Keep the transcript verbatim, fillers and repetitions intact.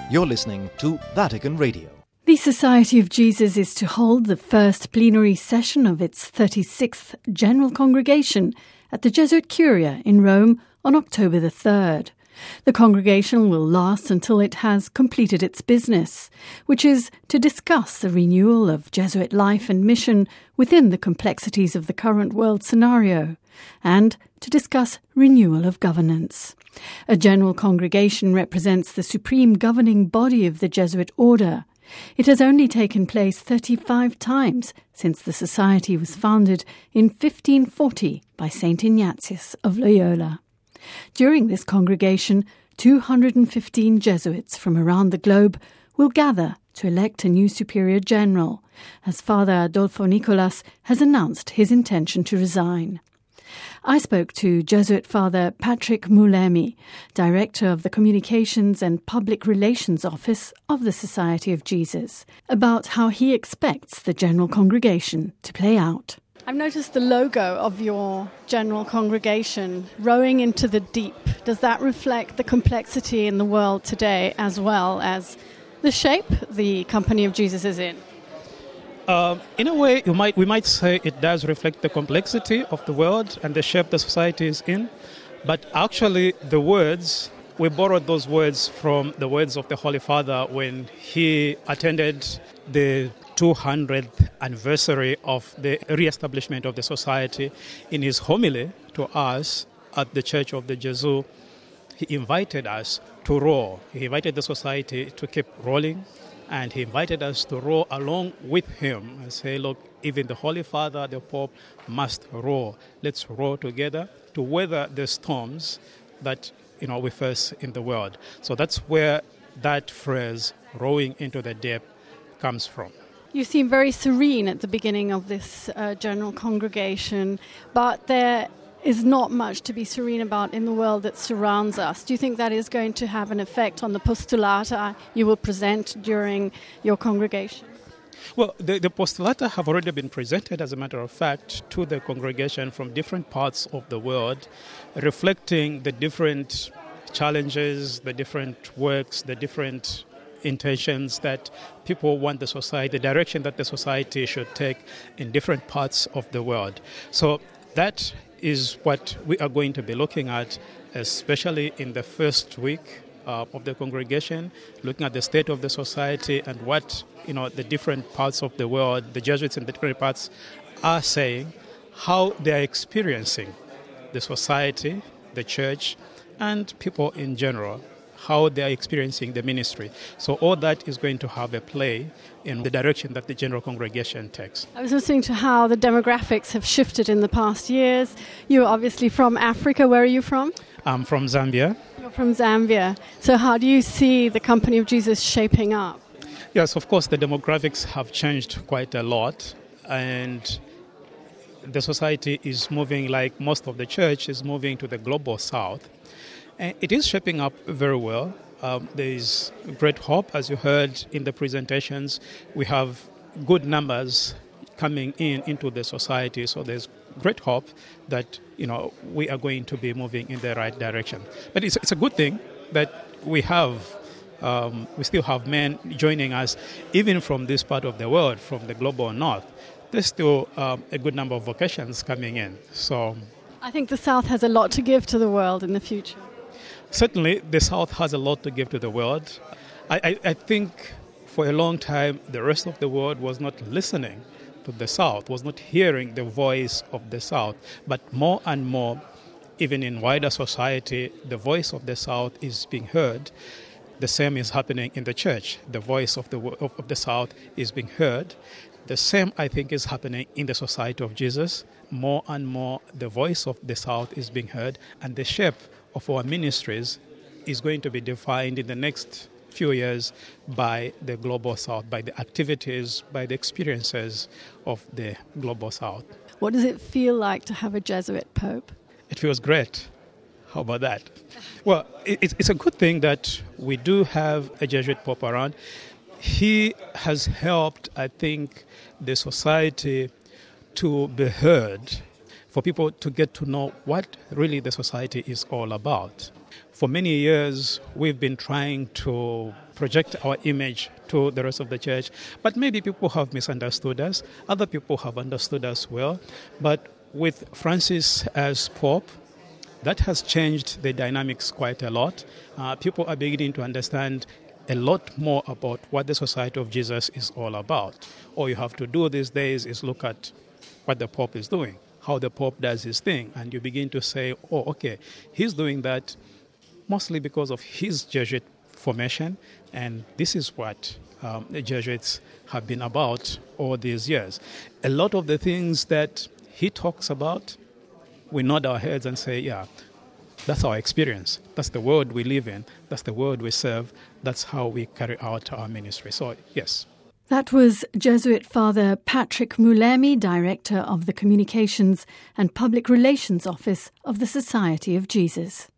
You're listening to Vatican Radio. The Society of Jesus is to hold the first plenary session of its thirty-sixth General Congregation at the Jesuit Curia in Rome on October the third. The congregation will last until it has completed its business, which is to discuss the renewal of Jesuit life and mission within the complexities of the current world scenario, and to discuss renewal of governance. A general congregation represents the supreme governing body of the Jesuit order. It has only taken place thirty-five times since the society was founded in fifteen forty by Saint Ignatius of Loyola. During this congregation, two hundred fifteen Jesuits from around the globe will gather to elect a new superior general, as Father Adolfo Nicolas has announced his intention to resign. I spoke to Jesuit Father Patrick Mulemi, Director of the Communications and Public Relations Office of the Society of Jesus, about how he expects the General Congregation to play out. I've noticed the logo of your General Congregation, rowing into the deep. Does that reflect the complexity in the world today as well as the shape the Company of Jesus is in? Uh, in a way, you might we might say it does reflect the complexity of the world and the shape the society is in. But actually, the words, we borrowed those words from the words of the Holy Father when he attended the two hundredth anniversary of the re-establishment of the society. In his homily to us at the Church of the Jesuit, he invited us to row. He invited the society to keep rolling, and he invited us to row along with him and say, look, even the Holy Father, the Pope, must row. Let's row together to weather the storms that, you know, we face in the world. So that's where that phrase, rowing into the deep, comes from. You seem very serene at the beginning of this uh, general congregation, but there is not much to be serene about in the world that surrounds us. Do you think that is going to have an effect on the postulata you will present during your congregation? Well, the, the postulata have already been presented, as a matter of fact, to the congregation from different parts of the world, reflecting the different challenges, the different works, the different intentions that people want the society, the direction that the society should take in different parts of the world. So that is what we are going to be looking at, especially in the first week uh, of the congregation, looking at the state of the society and what, you know, the different parts of the world, the Jesuits in the different parts are saying, how they are experiencing the society, the church, and people in general, how they are experiencing the ministry. So all that is going to have a play in the direction that the General Congregation takes. I was listening to how the demographics have shifted in the past years. You're obviously from Africa. Where are you from? I'm from Zambia. You're from Zambia. So how do you see the Company of Jesus shaping up? Yes, of course, the demographics have changed quite a lot, and the society is moving, like most of the church, is moving to the global south. And it is shaping up very well. Um, there is great hope, as you heard in the presentations. We have good numbers coming in into the society, so there's great hope that, you know, we are going to be moving in the right direction. But it's, it's a good thing that we have, um, we still have men joining us, even from this part of the world, from the global north. There's still um, a good number of vocations coming in. So I think the South has a lot to give to the world in the future. Certainly, the South has a lot to give to the world. I, I, I think for a long time, the rest of the world was not listening to the South, was not hearing the voice of the South. But more and more, even in wider society, the voice of the South is being heard. The same is happening in the church. The voice of the, of, of the South is being heard. The same, I think, is happening in the Society of Jesus. More and more, the voice of the South is being heard, and the shape of our ministries is going to be defined in the next few years by the Global South, by the activities, by the experiences of the Global South. What does it feel like to have a Jesuit Pope? It feels great. How about that? Well, it, it's a good thing that we do have a Jesuit Pope around. He has helped, I think, the society to be heard, for people to get to know what really the society is all about. for many years, we've been trying to project our image to the rest of the church, but maybe people have misunderstood us. Other people have understood us well. But with Francis as Pope, that has changed the dynamics quite a lot. Uh, people are beginning to understand a lot more about what the Society of Jesus is all about. All you have to do these days is look at what the Pope is doing, how the Pope does his thing, and you begin to say, oh, okay, he's doing that mostly because of his Jesuit formation, and this is what um, the Jesuits have been about all these years. A lot of the things that he talks about, we nod our heads and say, yeah, that's our experience. That's the world we live in. That's the world we serve. That's how we carry out our ministry. So, yes. That was Jesuit Father Patrick Mulemi, Director of the Communications and Public Relations Office of the Society of Jesus.